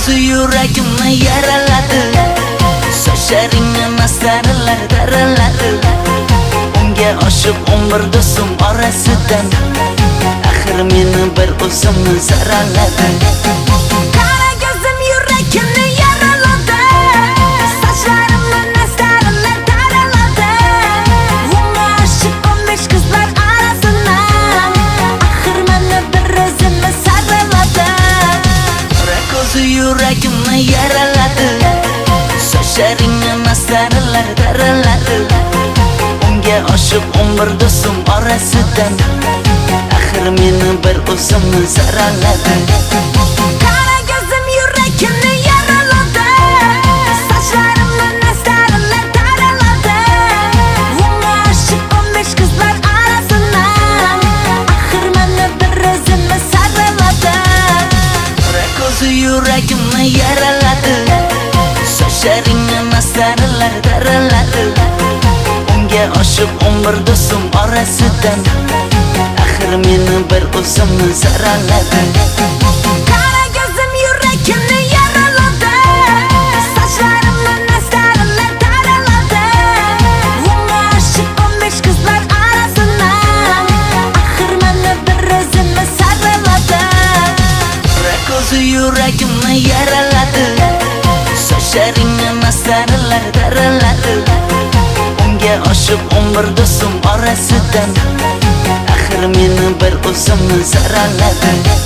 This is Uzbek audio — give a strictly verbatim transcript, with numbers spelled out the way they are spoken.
ko'zi yuragimni yaraladi. Sochlaringni mastarlar taraladi. Unga oshiq o'n bir do'stim orasidan axir meni bir o'zimni zaraladi. Qara ko'zim yuragimni yaraladi. Sochlarimni mastarlar taraladi. Unga oshiq o'n besh qizlar orasidan axir meni bir o'zimni zaraladi. Qara ko'zi yuragimni yaraladi. Sochlaringni mastarlar taraladi. Unga oshiq o'n bir do'stim orasidan axir meni bir o'zimni zaraladi. Qara ko'zim yuragimni yaraladi. Sochlarimni mastarlar taraladi. Unga oshiq o'n besh qizlar orasidan axir meni bir o'zimni zaraladi. Qara ko'zi yuragimni yaraladi. Sochlaringni mastarlar taraladi. Unga oshiq o'n bir do'stim orasidan axir meni bir o'zimni zaraladi. Qara ko'zim yuragimni yaraladi. Sochlarimni mastarlar taraladi. Unga oshiq o'n besh qizlar orasidan axir meni bir o'zimni zaraladi. Qara ko'zi yuragimni yaraladi. Sochlaringni mastarlar taraladi. Unga oshiq o'n bir do'stim orasidan axir meni bir o'zimni zaraladi.